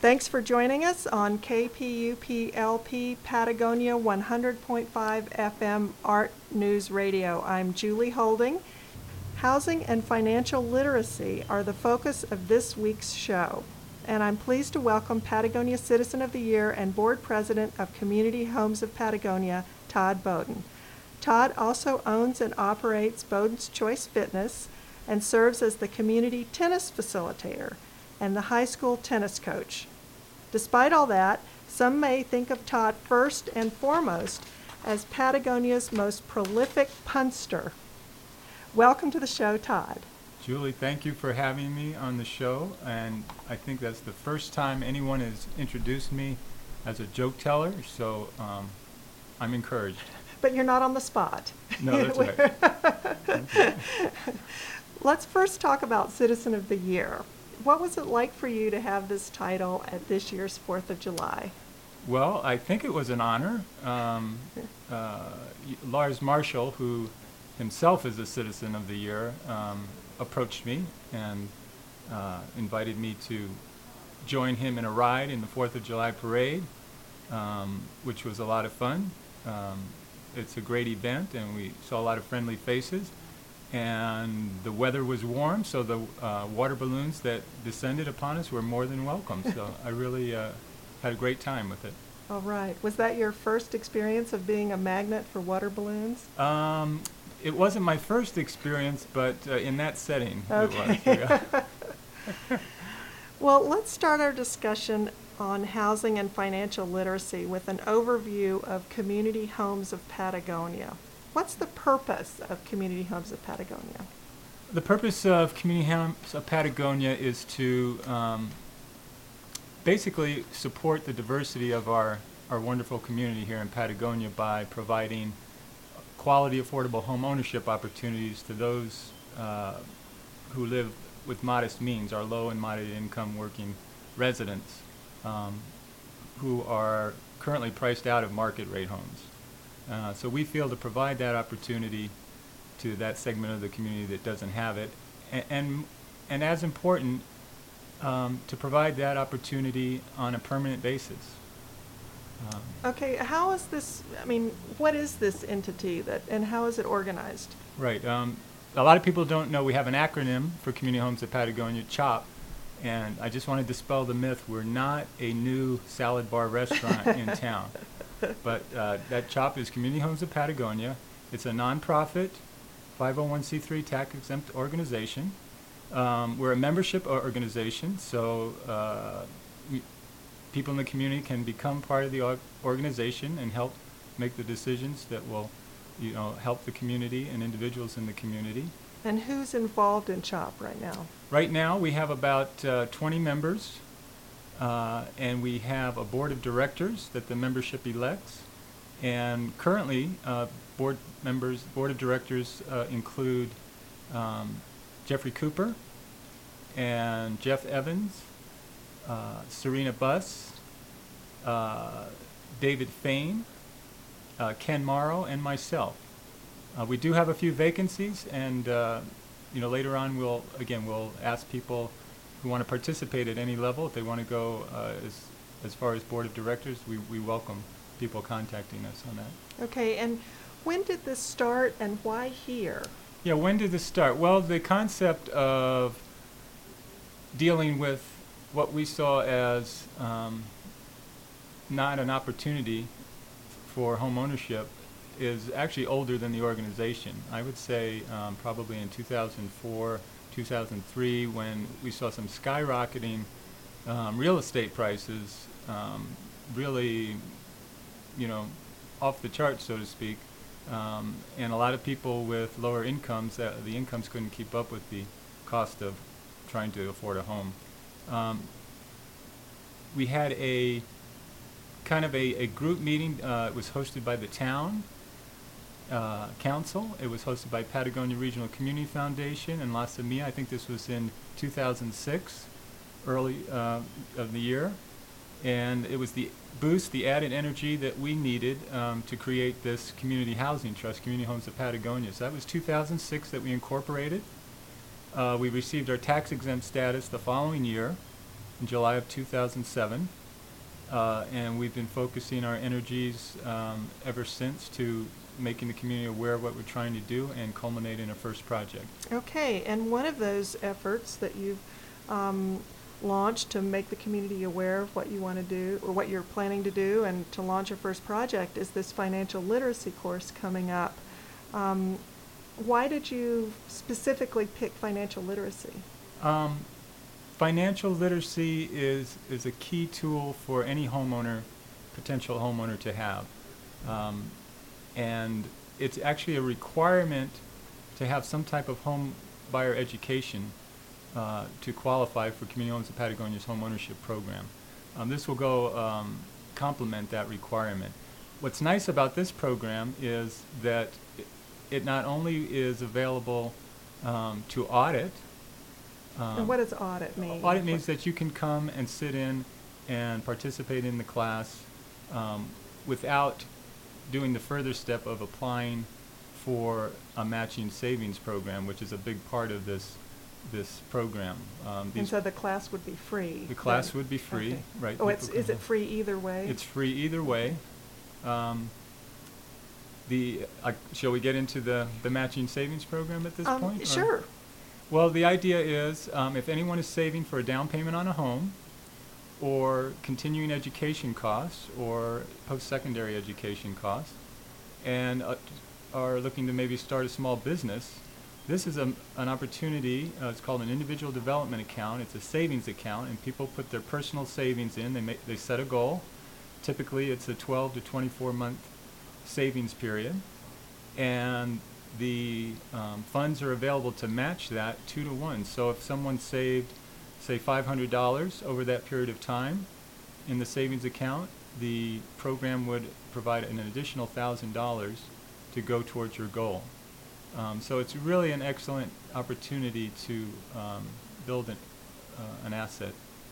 Thanks for joining us on KPUP-LP Patagonia 100.5 FM Art News Radio. I'm Julie Holding. Housing and financial literacy are the focus of this week's show, and I'm pleased to welcome Patagonia Citizen of the Year and Board President of Community Homes of Patagonia, Todd Bowden. Todd also owns and operates Bowden's Choice Fitness and serves as the community tennis facilitator and the high school tennis coach. Despite all that, some may think of Todd first and foremost as Patagonia's most prolific punster. Welcome to the show, Todd. Julie, thank you for having me on the show, and I think that's the first time anyone has introduced me as a joke teller, so I'm encouraged. But you're not on the spot. No, that's right. Okay. Let's first talk about Citizen of the Year. What was it like for you to have this title at this year's 4th of July? Well, I think it was an honor. Lars Marshall, who himself is a Citizen of the Year, approached me and invited me to join him in a ride in the 4th of July parade, which was a lot of fun. It's a great event, and we saw a lot of friendly faces. And the weather was warm, so the water balloons that descended upon us were more than welcome. So I really had a great time with it. All right. Was that your first experience of being a magnet for water balloons? It wasn't my first experience, but in that setting Okay. it was. Yeah. Well, let's start our discussion on housing and financial literacy with an overview of Community Homes of Patagonia. What's the purpose of Community Homes of Patagonia? The purpose of Community Homes of Patagonia is to basically support the diversity of our wonderful community here in Patagonia by providing quality, affordable home ownership opportunities to those who live with modest means, our low and moderate income working residents who are currently priced out of market rate homes. So we feel to provide that opportunity to that segment of the community that doesn't have it, and as important, to provide that opportunity on a permanent basis. Okay, how is this, what is this entity and how is it organized? Right. A lot of people don't know we have an acronym for Community Homes of Patagonia, CHOP, and I just want to dispel the myth. We're not a new salad bar restaurant in town. But that CHOP is Community Homes of Patagonia. It's a nonprofit, 501c3 tax-exempt organization. We're a membership organization, so people in the community can become part of the organization and help make the decisions that will, help the community and individuals in the community. And who's involved in CHOP right now? Right now, we have about 20 members. And we have a board of directors that the membership elects. And currently, board of directors include Jeffrey Cooper and Jeff Evans, Serena Buss, David Fain, Ken Morrow, and myself. We do have a few vacancies, and later on we'll ask people who want to participate at any level. If they want to go as far as board of directors, we welcome people contacting us on that. Okay, and when did this start and why here? Yeah, when did this start? Well, the concept of dealing with what we saw as not an opportunity for home ownership is actually older than the organization. I would say probably in 2004, 2003, when we saw some skyrocketing real estate prices, really, off the charts, so to speak, and a lot of people with lower incomes, the incomes couldn't keep up with the cost of trying to afford a home. We had a kind of a group meeting. It was hosted by the town council. It was hosted by Patagonia Regional Community Foundation and La Semilla. I think this was in 2006, early of the year. And it was the boost, the added energy that we needed to create this community housing trust, Community Homes of Patagonia. So that was 2006 that we incorporated. We received our tax exempt status the following year, in July of 2007. And we've been focusing our energies ever since to making the community aware of what we're trying to do and culminate in a first project. Okay, and one of those efforts that you've launched to make the community aware of what you want to do, or what you're planning to do, and to launch your first project is this financial literacy course coming up. Why did you specifically pick financial literacy? Financial literacy is a key tool for any homeowner, potential homeowner, to have. And it's actually a requirement to have some type of home buyer education to qualify for Community Homes of Patagonia's home ownership program. This will go complement that requirement. What's nice about this program is that it not only is available to audit. And what does audit mean? Audit means that you can come and sit in and participate in the class without doing the further step of applying for a matching savings program, which is a big part of this program. And so the class would be free? The class would be free, okay. right. Oh, is it free either way? It's free either way. Shall we get into the matching savings program at this point? Sure. Well, the idea is if anyone is saving for a down payment on a home, or continuing education costs, or post-secondary education costs, and are looking to maybe start a small business, this is an opportunity. It's called an individual development account. It's a savings account, and people put their personal savings in. They set a goal. Typically, it's a 12 to 24-month savings period, and the funds are available to match that 2 to 1. So if someone saved, say, $500 over that period of time in the savings account, the program would provide an additional $1,000 to go towards your goal. So it's really an excellent opportunity to build an asset.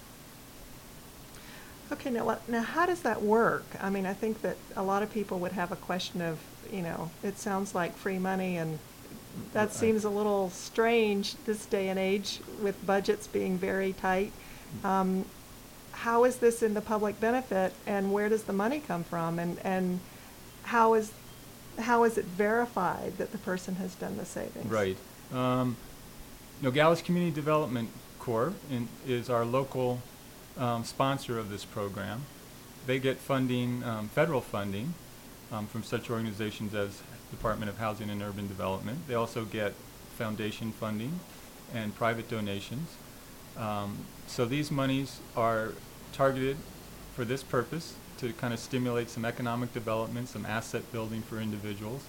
Okay, now how does that work? I mean, I think that a lot of people would have a question of, it sounds like free money, and that Right. seems a little strange this day and age with budgets being very tight. How is this in the public benefit, and where does the money come from, and how is it verified that the person has done the savings? Right. Nogales Community Development Corps is our local sponsor of this program. They get funding, federal funding, from such organizations as Department of Housing and Urban Development. They also get foundation funding and private donations. So these monies are targeted for this purpose, to kind of stimulate some economic development, some asset building for individuals.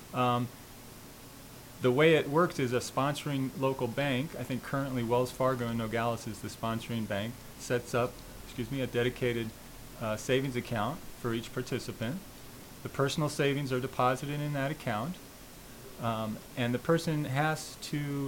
The way it works is a sponsoring local bank. I think currently Wells Fargo in Nogales is the sponsoring bank, sets up, a dedicated savings account for each participant. The personal savings are deposited in that account, and the person has to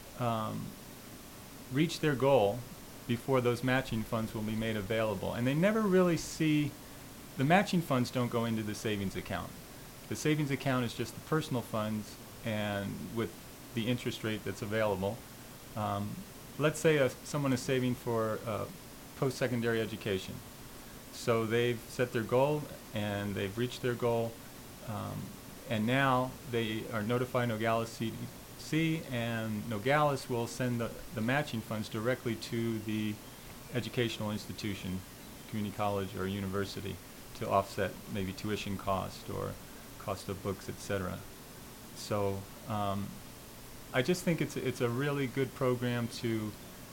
reach their goal before those matching funds will be made available. And they never really see, the matching funds don't go into the savings account. The savings account is just the personal funds, and with the interest rate that's available. Let's say someone is saving for post-secondary education. So they've set their goal, and they've reached their goal, and now they are notifying Nogales CDC, and Nogales will send the matching funds directly to the educational institution, community college or university, to offset maybe tuition cost or cost of books, etc. So I just think it's a really good program to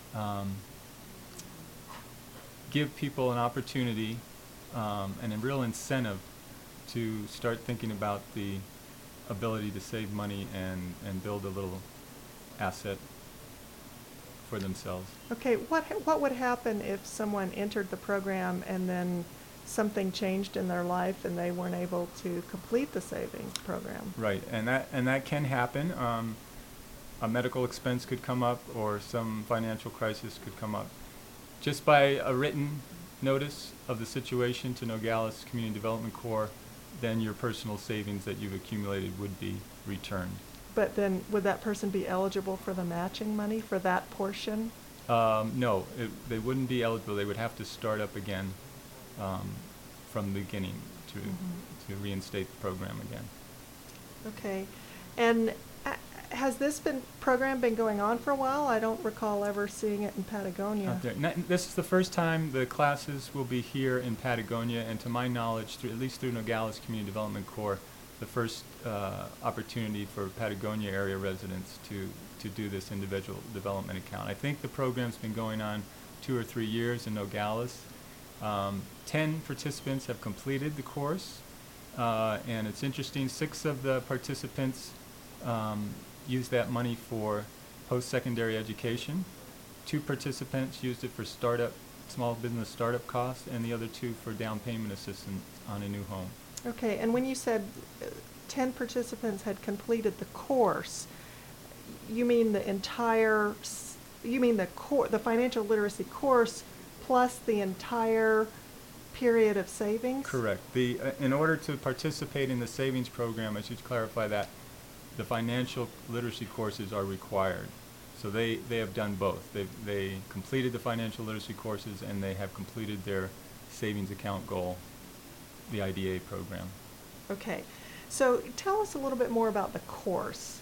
give people an opportunity and a real incentive to start thinking about the ability to save money and build a little asset for themselves. Okay, what would happen if someone entered the program and then something changed in their life and they weren't able to complete the savings program? Right, and that can happen. A medical expense could come up, or some financial crisis could come up. Just by a written notice of the situation to Nogales Community Development Corps, then your personal savings that you've accumulated would be returned. But then would that person be eligible for the matching money for that portion? No, they wouldn't be eligible. They would have to start up again from the beginning to reinstate the program again. Okay. And has this program been going on for a while? I don't recall ever seeing it in Patagonia. Out there. This is the first time the classes will be here in Patagonia, and to my knowledge, at least through Nogales Community Development Corps, the first opportunity for Patagonia area residents to do this individual development account. I think the program's been going on 2 or 3 years in Nogales. 10 participants have completed the course, and it's interesting, 6 of the participants used that money for post-secondary education. 2 participants used it for small business startup costs, and the other 2 for down payment assistance on a new home. Okay, and when you said 10 participants had completed the course, you mean the entire, you mean the financial literacy course plus the entire period of savings? Correct. In order to participate in the savings program, I should clarify that the financial literacy courses are required. So they have done both. They completed the financial literacy courses, and they have completed their savings account goal, the IDA program. Okay. So tell us a little bit more about the course,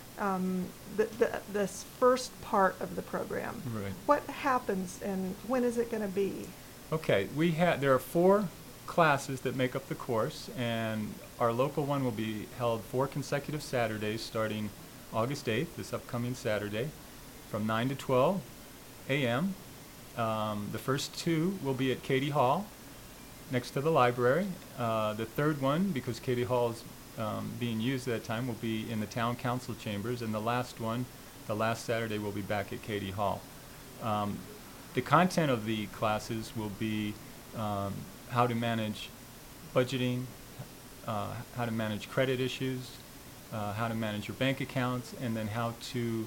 this first part of the program. Right. What happens and when is it going to be? Okay. There are 4 classes that make up the course, and our local one will be held 4 consecutive Saturdays starting August 8th, this upcoming Saturday, from 9 to 12 a.m. The first 2 will be at Katie Hall, next to the library. The third one, because Katie Hall is being used at that time, will be in the town council chambers, and the last one, the last Saturday, will be back at Katie Hall. The content of the classes will be how to manage budgeting, how to manage credit issues, how to manage your bank accounts, and then how to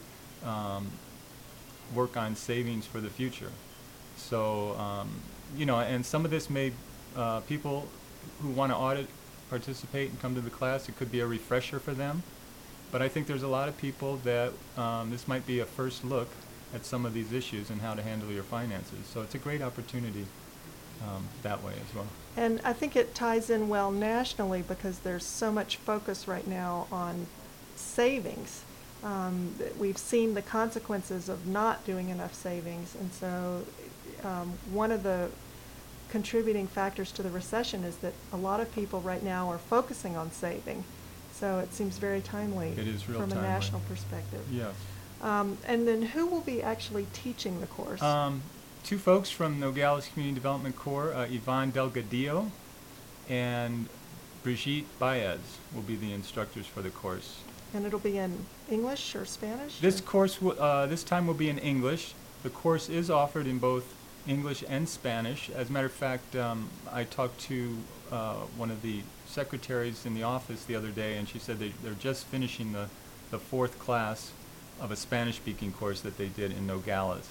work on savings for the future. So, and some of this may, people who want to participate and come to the class, it could be a refresher for them. But I think there's a lot of people that this might be a first look at some of these issues and how to handle your finances. So it's a great opportunity that way as well. And I think it ties in well nationally because there's so much focus right now on savings. We've seen the consequences of not doing enough savings, and so one of the contributing factors to the recession is that a lot of people right now are focusing on saving. So it seems very timely. It is real from timely. a national perspective. Yes. And then who will be actually teaching the course? 2 folks from Nogales Community Development Corps, Yvonne Delgadillo and Brigitte Baez will be the instructors for the course. And it'll be in English or Spanish? This course, this time will be in English. The course is offered in both English and Spanish. As a matter of fact, I talked to one of the secretaries in the office the other day, and she said they're just finishing the 4th class of a Spanish-speaking course that they did in Nogales.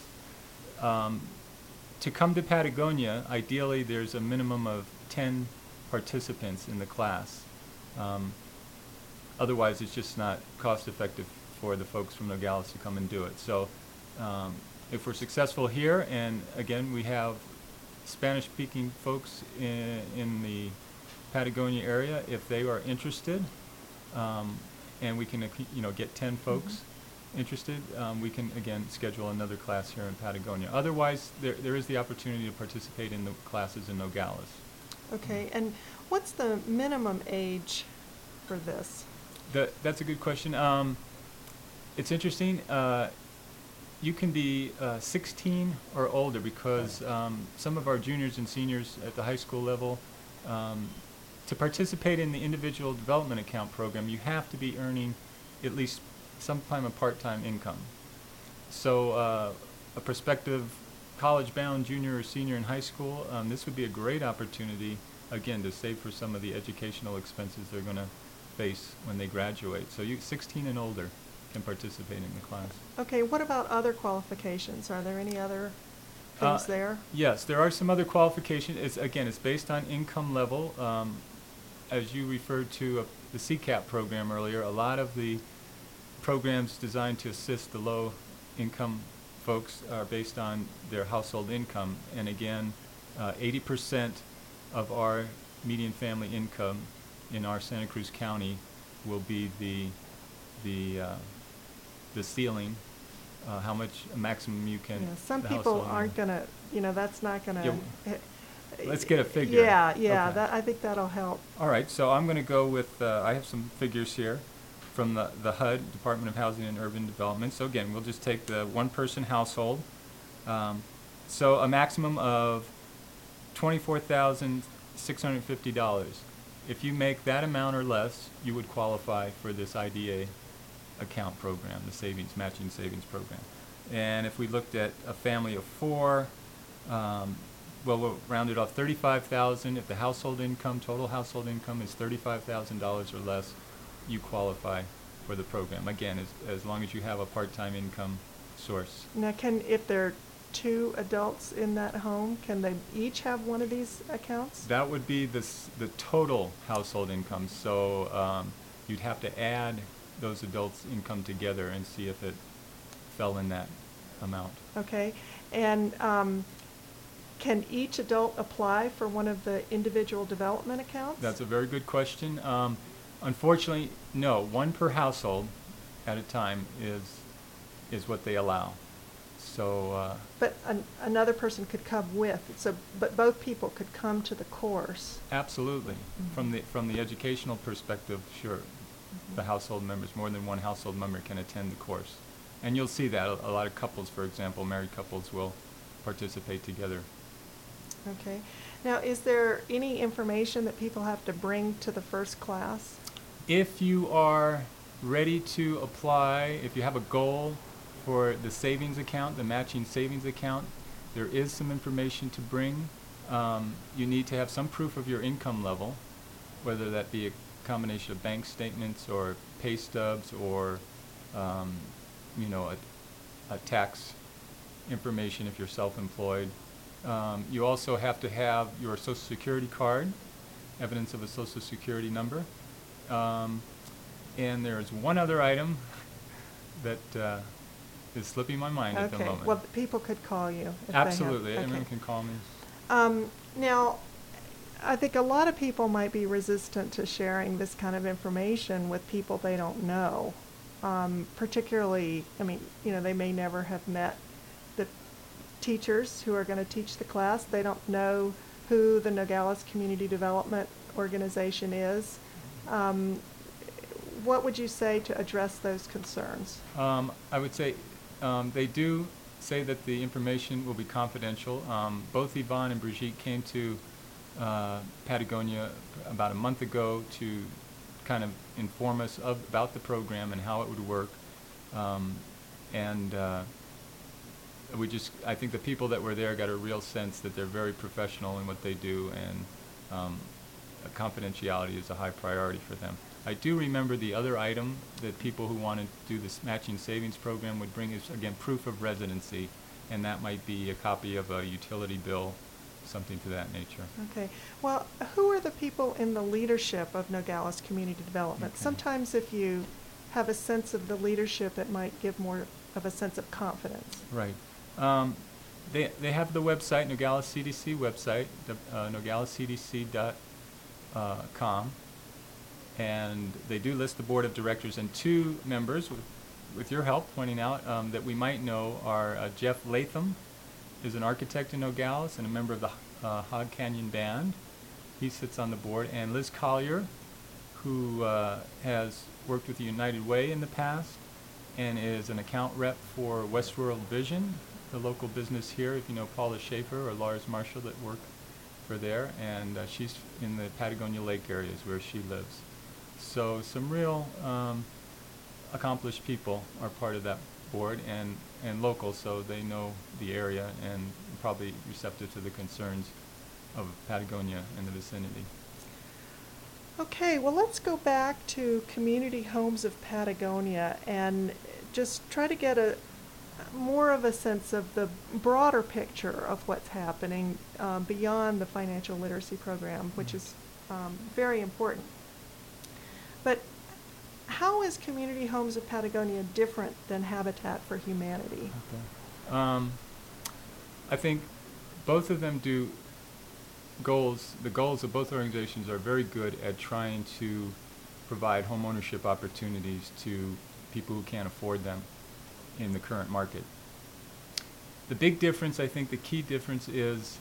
To come to Patagonia, ideally there's a minimum of 10 participants in the class. Otherwise, it's just not cost-effective for the folks from Nogales to come and do it. So if we're successful here, and again, we have Spanish-speaking folks in the Patagonia area, if they are interested, and we can get 10 folks interested, we can again schedule another class here in Patagonia. Otherwise, there is the opportunity to participate in the classes in Nogales. Okay, and what's the minimum age for this? That's a good question. It's interesting. You can be 16 or older because some of our juniors and seniors at the high school level, to participate in the individual development account program, you have to be earning at least some kind of part-time income. So a prospective college-bound junior or senior in high school, this would be a great opportunity, again, to save for some of the educational expenses they're going to face when they graduate. So 16 and older can participate in the class. Okay, what about other qualifications? Are there any other things there? Yes, there are some other qualifications. It's based on income level. As you referred to the CCAP program earlier, a lot of the programs designed to assist the low-income folks are based on their household income. And again, 80% of our median family income in our Santa Cruz County will be the ceiling, how much maximum you can. Yeah, some the people household aren't income. gonna, that's not gonna. Let's get a figure. Yeah, Okay. I think that'll help. All right, so I'm going to go with, I have some figures here from the HUD, Department of Housing and Urban Development. So again, we'll just take the one-person household. So a maximum of $24,650. If you make that amount or less, you would qualify for this IDA account program, the matching savings program. And if we looked at a family of four, well, we'll round it off, $35,000. If the total household income is $35,000 or less, you qualify for the program. Again, as long as you have a part-time income source. Now, if there are two adults in that home, can they each have one of these accounts? That would be the total household income. So you'd have to add those adults' income together and see if it fell in that amount. Okay, and can each adult apply for one of the individual development accounts? That's a very good question. Unfortunately, no. One per household at a time is what they allow. So. But another person could come with. But both people could come to the course. Absolutely. Mm-hmm. From the educational perspective, sure. Mm-hmm. The household members, more than one household member can attend the course, and you'll see that a lot of couples, for example, married couples, will participate together. Okay. Now, is there any information that people have to bring to the first class? If you are ready to apply, if you have a goal for the savings account, the matching savings account, there is some information to bring. You need to have some proof of your income level, whether that be a combination of bank statements or pay stubs or a tax information if you're self-employed. You also have to have your Social Security card, evidence of a Social Security number. And there's one other item that is slipping my mind at the moment. Okay, well, people could call you if Absolutely, they have. anyone can call me. Now, I think a lot of people might be resistant to sharing this kind of information with people they don't know. Particularly, they may never have met the teachers who are going to teach the class. They don't know who the Nogales Community Development Organization is. What would you say to address those concerns? I would say they do say that the information will be confidential. Both Yvonne and Brigitte came to Patagonia about a month ago to kind of inform us about the program and how it would work. I think the people that were there got a real sense that they're very professional in what they do, and confidentiality is a high priority for them. I do remember the other item that people who want to do this matching savings program would bring is, again, proof of residency, and that might be a copy of a utility bill, something to that nature. Okay. Well, who are the people in the leadership of Nogales Community Development? Okay. Sometimes if you have a sense of the leadership, it might give more of a sense of confidence. Right. They have the website, Nogales CDC website, nogalescdc.com, and they do list the board of directors, and two members, with your help pointing out, that we might know are Jeff Latham, is an architect in Nogales and a member of the Hog Canyon Band. He sits on the board, and Liz Collier, who has worked with the United Way in the past and is an account rep for Westworld Vision, the local business here, if you know Paula Schaefer or Lars Marshall that work for there, and she's in the Patagonia Lake areas where she lives. So some real accomplished people are part of that board, and local, so they know the area and probably receptive to the concerns of Patagonia and the vicinity. Okay, well, let's go back to Community Homes of Patagonia and just try to get more of a sense of the broader picture of what's happening beyond the financial literacy program, which is very important. But how is Community Homes of Patagonia different than Habitat for Humanity? I think both of them do goals. The goals of both organizations are very good at trying to provide home ownership opportunities to people who can't afford them in the current market. The big difference, I think the key difference is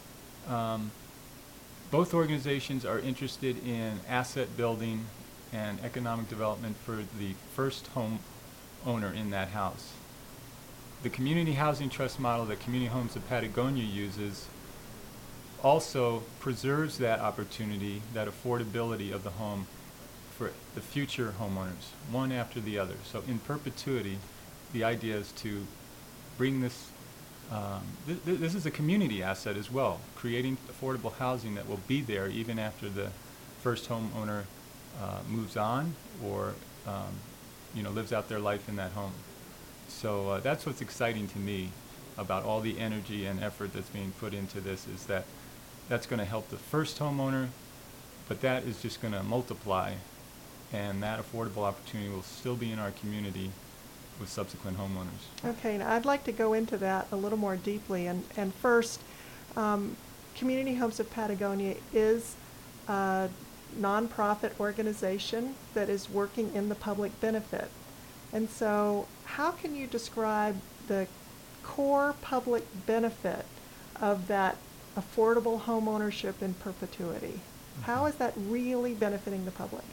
both organizations are interested in asset building and economic development for the first home owner in that house. The community housing trust model that Community Homes of Patagonia uses also preserves that opportunity, that affordability of the home for the future homeowners, one after the other. So in perpetuity, the idea is to bring this, this is a community asset as well, creating affordable housing that will be there even after the first homeowner moves on or lives out their life in that home. So that's what's exciting to me about all the energy and effort that's being put into this, is that that's going to help the first homeowner, but that is just going to multiply, and that affordable opportunity will still be in our community with subsequent homeowners. Okay, now I'd like to go into that a little more deeply. And first, Community Homes of Patagonia is a nonprofit organization that is working in the public benefit. And so how can you describe the core public benefit of that affordable home ownership in perpetuity? How is that really benefiting the public?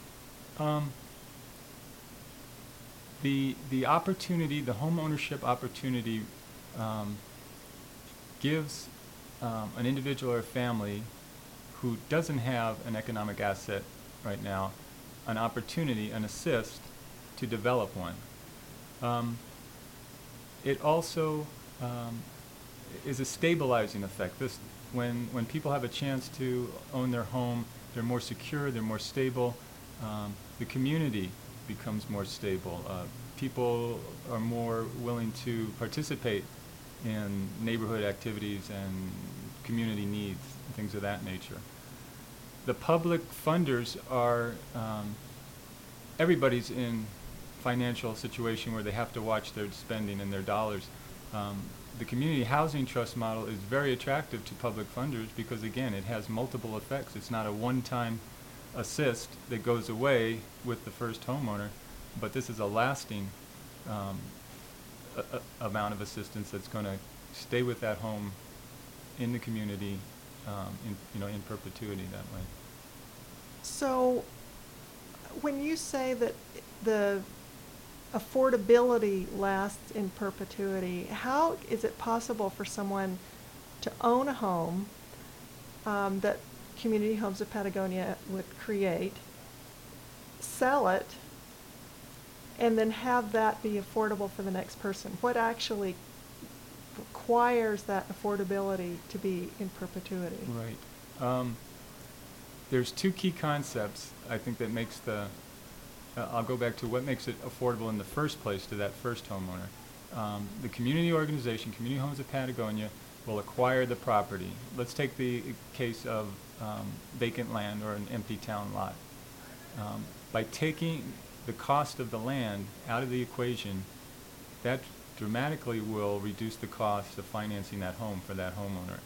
The opportunity, the home ownership opportunity, gives an individual or a family who doesn't have an economic asset right now an opportunity, an assist to develop one. It also is a stabilizing effect. When people have a chance to own their home, they're more secure, they're more stable. The community becomes more stable. People are more willing to participate in neighborhood activities and community needs, things of that nature. The public funders are, everybody's in financial situation where they have to watch their spending and their dollars. The community housing trust model is very attractive to public funders because, again, it has multiple effects. It's not a one-time assist that goes away with the first homeowner, but this is a lasting amount of assistance that's going to stay with that home in the community in perpetuity that way. So when you say that the affordability lasts in perpetuity, how is it possible for someone to own a home that Community Homes of Patagonia would create, sell it, and then have that be affordable for the next person? What actually requires that affordability to be in perpetuity? Right. There's two key concepts, I think, that makes I'll go back to what makes it affordable in the first place to that first homeowner. The community organization, Community Homes of Patagonia, will acquire the property. Let's take the case of vacant land or an empty town lot. By taking the cost of the land out of the equation, that dramatically will reduce the cost of financing that home for that homeowner.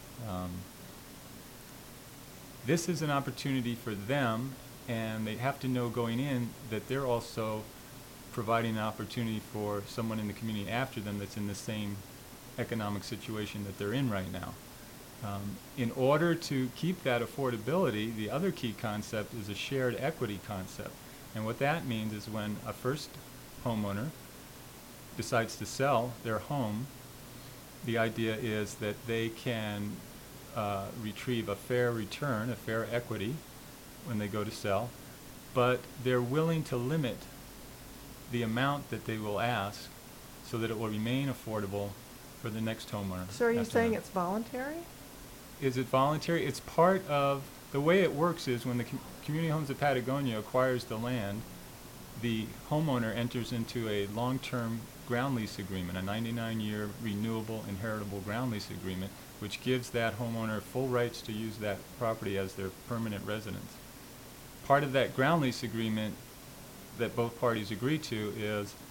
This is an opportunity for them, and they have to know going in that they're also providing an opportunity for someone in the community after them that's in the same economic situation that they're in right now. In order to keep that affordability, the other key concept is a shared equity concept. And what that means is when a first homeowner decides to sell their home, the idea is that they can retrieve a fair return, a fair equity, when they go to sell, but they're willing to limit the amount that they will ask so that it will remain affordable for the next homeowner. So are you saying it's voluntary? Is it voluntary? It's part of the way it works. Is when the Community Homes of Patagonia acquires the land, the homeowner enters into a long-term ground lease agreement, a 99-year renewable inheritable ground lease agreement, which gives that homeowner full rights to use that property as their permanent residence. Part of that ground lease agreement that both parties agree to is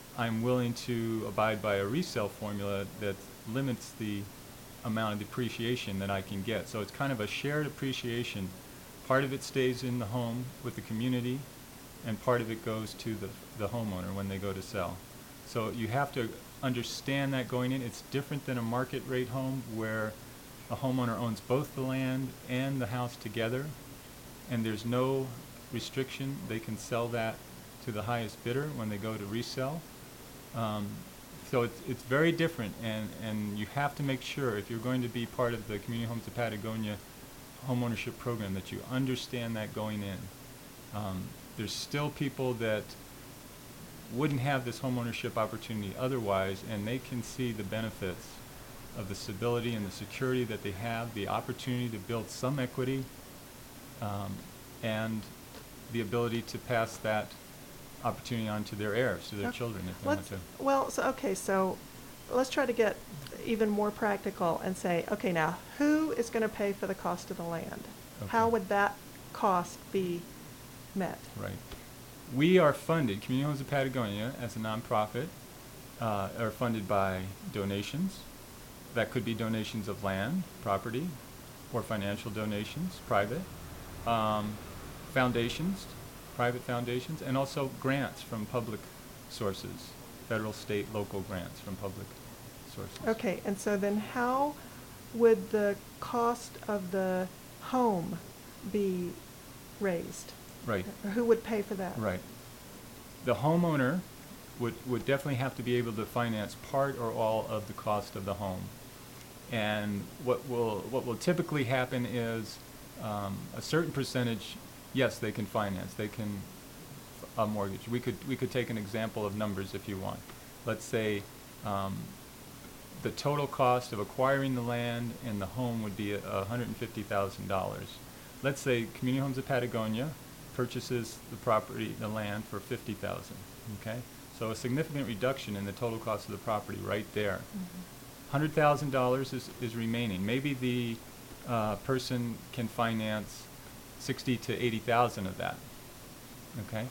I'm willing to abide by a resale formula that limits the amount of depreciation that I can get. So it's kind of a shared appreciation. Part of it stays in the home with the community, and part of it goes to the homeowner when they go to sell. So you have to understand that going in. It's different than a market rate home where a homeowner owns both the land and the house together, and there's no restriction. They can sell that to the highest bidder when they go to resell. So it's very different, and you have to make sure, if you're going to be part of the Community Homes of Patagonia homeownership program, that you understand that going in. There's still people that wouldn't have this homeownership opportunity otherwise, and they can see the benefits of the stability and the security that they have, the opportunity to build some equity, and the ability to pass that opportunity on to their heirs, to their children, if they want to. Well, so let's try to get even more practical and say, okay, now, who is going to pay for the cost of the land? Okay. How would that cost be met? Right. We are funded, Community Homes of Patagonia, as a nonprofit, are funded by donations. That could be donations of land, property, or financial donations, private. Foundations, private foundations, and also grants from public sources, federal, state, local grants from public sources. Okay, and so then how would the cost of the home be raised? Right. Or who would pay for that? Right. The homeowner would definitely have to be able to finance part or all of the cost of the home. And what will typically happen is a certain percentage, yes, they can finance. They can a mortgage. We could take an example of numbers if you want. Let's say the total cost of acquiring the land and the home would be $150,000. Let's say Community Homes of Patagonia purchases the property, the land, for $50,000. Okay, so a significant reduction in the total cost of the property right there. $100,000 is remaining. Maybe the person can finance 60 to 80,000 of that. Okay,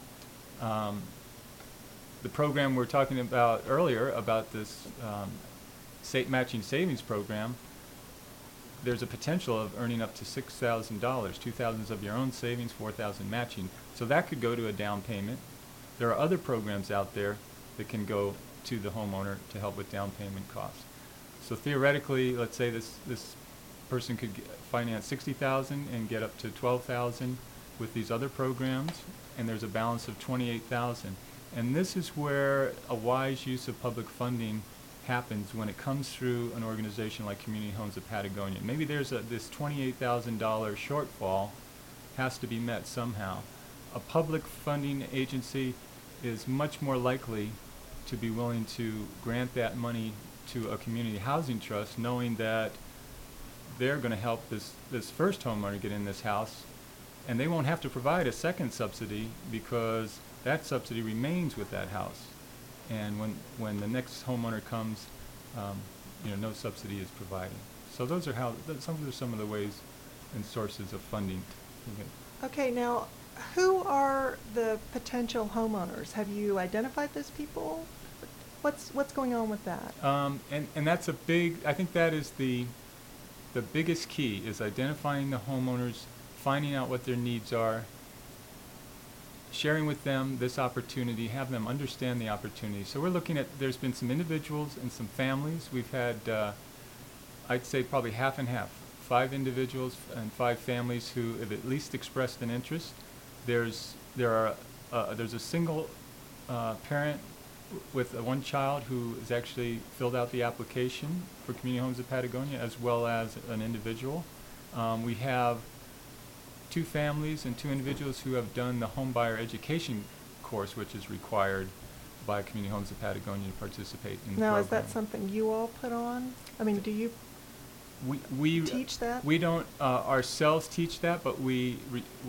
the program we're talking about earlier, about this matching savings program, there's a potential of earning up to $6,000, $2,000 of your own savings, $4,000 matching. So that could go to a down payment. There are other programs out there that can go to the homeowner to help with down payment costs. So theoretically, let's say this person could finance $60,000 and get up to $12,000 with these other programs, and there's a balance of $28,000. And this is where a wise use of public funding happens when it comes through an organization like Community Homes of Patagonia. Maybe there's this $28,000 shortfall has to be met somehow. A public funding agency is much more likely to be willing to grant that money to a community housing trust, knowing that they're going to help this first homeowner get in this house, and they won't have to provide a second subsidy because that subsidy remains with that house. And when the next homeowner comes, no subsidy is provided. So those are some of the ways and sources of funding. Okay, now, who are the potential homeowners? Have you identified those people? What's going on with that? And that's I think that is the biggest key, is identifying the homeowners, finding out what their needs are, sharing with them this opportunity, have them understand the opportunity. So we're looking at, there's been some individuals and some families. We've had, I'd say probably half and half, 5 individuals and 5 families who have at least expressed an interest. There's a single parent with one child who has actually filled out the application for Community Homes of Patagonia, as well as an individual. We have 2 families and 2 individuals who have done the home buyer education course, which is required by Community Homes of Patagonia to participate in the program. Now, is that something you all put on? I mean, do you we teach that? We don't ourselves teach that, but we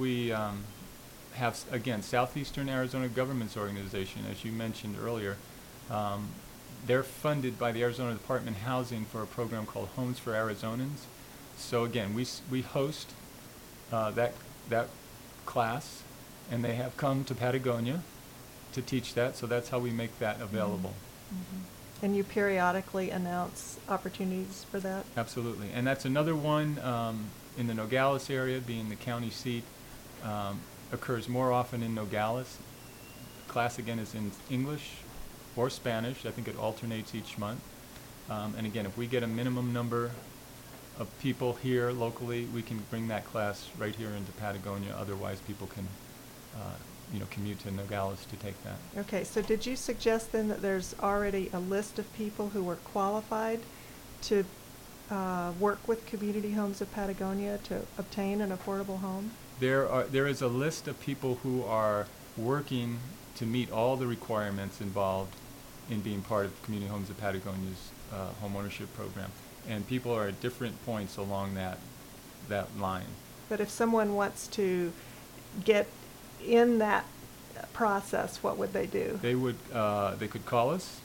have, again, Southeastern Arizona Governments Organization, as you mentioned earlier. They're funded by the Arizona Department of Housing for a program called Homes for Arizonans. So again, we host that class, and they have come to Patagonia to teach that, so that's how we make that available. And you periodically announce opportunities for that? Absolutely. And that's another one in the Nogales area, being the county seat, occurs more often in Nogales. Class, again, is in English or Spanish. I think it alternates each month. And again, if we get a minimum number of people here locally, we can bring that class right here into Patagonia. Otherwise, people can commute to Nogales to take that. Okay, so did you suggest then that there's already a list of people who are qualified to work with Community Homes of Patagonia to obtain an affordable home? There is a list of people who are working to meet all the requirements involved in being part of Community Homes of Patagonia's home ownership program, and people are at different points along that line. But if someone wants to get in that process, what would they do? They could call us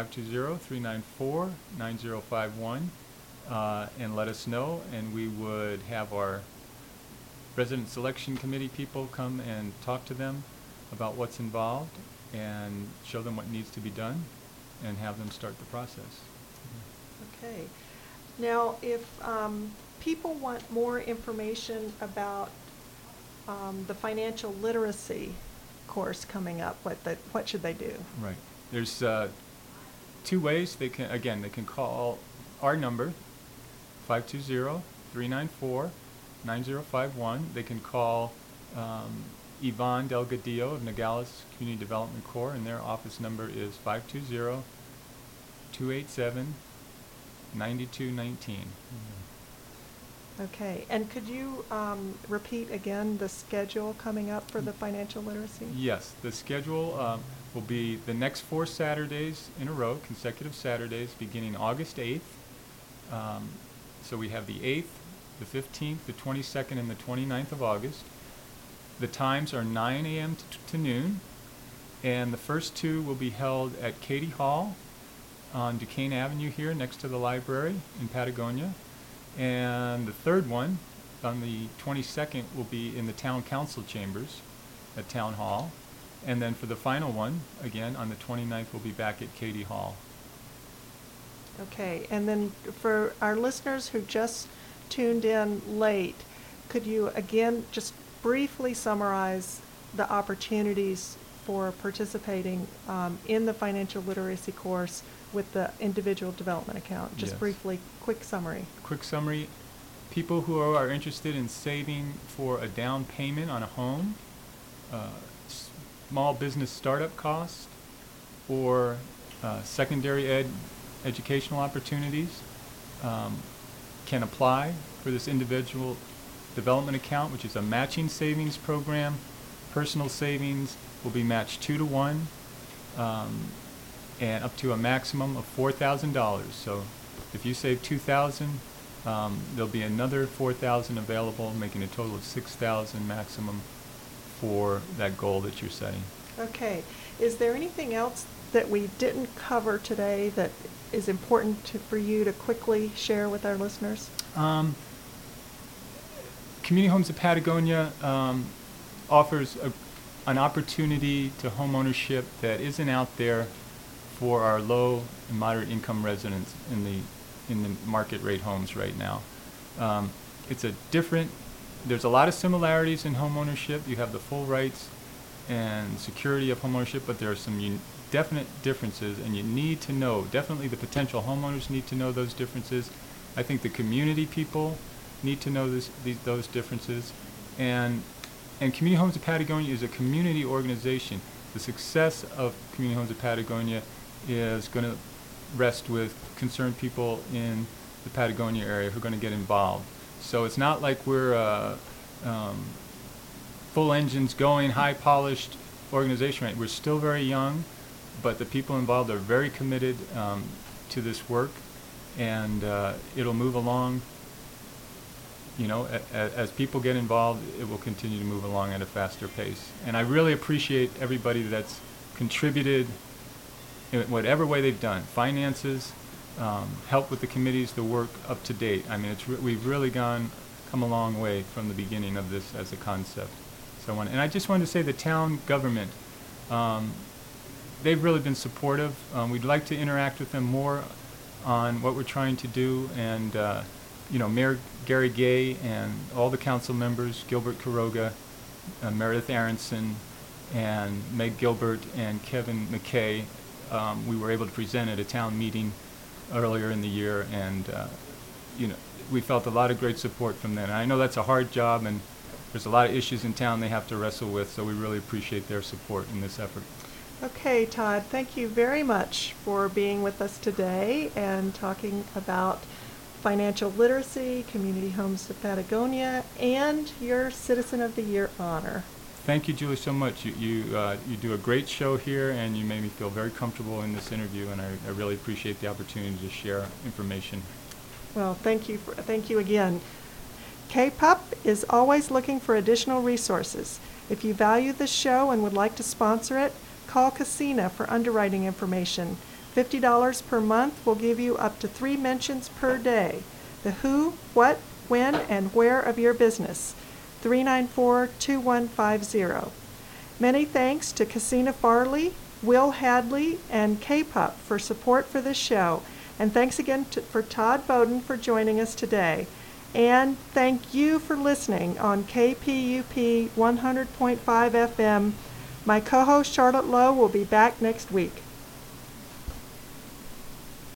520-394-9051 and let us know, and we would have our resident selection committee people come and talk to them about what's involved and show them what needs to be done and have them start the process. Okay. Now, if people want more information about the financial literacy course coming up, what should they do? Right. There's two ways. They can call our number, 520-394-9051. They can call Yvonne Delgadillo of Nogales Community Development Corps, and their office number is 520-287-9219. Okay, and could you repeat again the schedule coming up for the financial literacy? Yes, the schedule will be the next 4 Saturdays in a row, consecutive Saturdays, beginning August 8th. So we have the 8th, the 15th, the 22nd, and the 29th of August. The times are 9 a.m. to noon, and the first 2 will be held at Katie Hall on Duquesne Avenue here next to the library in Patagonia. And the third one, on the 22nd, will be in the Town Council Chambers at Town Hall. And then for the final one, again, on the 29th, we'll be back at Katie Hall. Okay, and then for our listeners who just tuned in late, could you again just briefly summarize the opportunities for participating in the financial literacy course with the individual development account? Just Yes. briefly, quick summary. Quick summary, people who are interested in saving for a down payment on a home, small business startup cost, or secondary educational opportunities can apply for this individual development account, which is a matching savings program. Personal savings will be matched 2 to 1, and up to a maximum of $4,000. So if you save $2,000, there'll be another $4,000 available, making a total of $6,000 maximum for that goal that you're setting. Okay, is there anything else that we didn't cover today that is important for you to quickly share with our listeners? Community Homes of Patagonia offers an opportunity to home ownership that isn't out there for our low and moderate income residents in the market rate homes right now. There's a lot of similarities in home ownership. You have the full rights and security of home ownership, but there are some definite differences, and you need to know, definitely the potential homeowners need to know those differences. I think the community people need to know those differences, and Community Homes of Patagonia is a community organization. The success of Community Homes of Patagonia is going to rest with concerned people in the Patagonia area who are going to get involved. So it's not like we're full engines going, high polished organization. Right? We're still very young, but the people involved are very committed to this work, and it'll move along. You know, as people get involved, it will continue to move along at a faster pace. And I really appreciate everybody that's contributed in whatever way they've done. Finances, help with the committees, the work up to date. I mean, we've really come a long way from the beginning of this as a concept. And I just wanted to say the town government they've really been supportive. We'd like to interact with them more on what we're trying to do, and Mayor Gary Gay and all the council members, Gilbert Quiroga, Meredith Aronson, and Meg Gilbert and Kevin McKay, we were able to present at a town meeting earlier in the year, and we felt a lot of great support from them. And I know that's a hard job, and there's a lot of issues in town they have to wrestle with, so we really appreciate their support in this effort. Okay, Todd, thank you very much for being with us today and talking about financial literacy, Community Homes of Patagonia, and your Citizen of the Year honor. Thank you, Julie, so much. You do a great show here, and you made me feel very comfortable in this interview, and I really appreciate the opportunity to share information. Well, thank you again. KPUP is always looking for additional resources. If you value this show and would like to sponsor it, call Casina for underwriting information. $50 per month will give you up to 3 mentions per day. The who, what, when, and where of your business. 394-2150. Many thanks to Casina Farley, Will Hadley, and KPUP for support for this show. And thanks again for Todd Bowden for joining us today. And thank you for listening on KPUP 100.5 FM. My co-host Charlotte Lowe will be back next week.